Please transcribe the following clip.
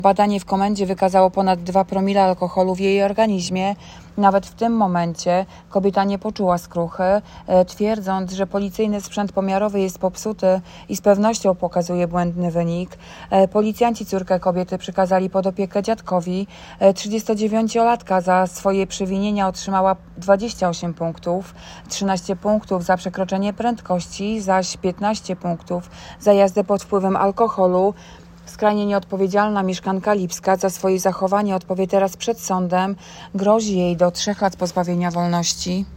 Badanie w komendzie wykazało ponad 2 promile alkoholu w jej organizmie. Nawet w tym momencie kobieta nie poczuła skruchy, twierdząc, że policyjny sprzęt pomiarowy jest popsuty i z pewnością pokazuje błędny wynik. Policjanci córkę kobiety przekazali pod opiekę dziadkowi. 39-latka za swoje przewinienia otrzymała 28 punktów, 13 punktów za przekroczenie prędkości, zaś 15 punktów za jazdę pod wpływem alkoholu. Skrajnie nieodpowiedzialna mieszkanka Lipska za swoje zachowanie odpowie teraz przed sądem. Grozi jej do 3 lat pozbawienia wolności.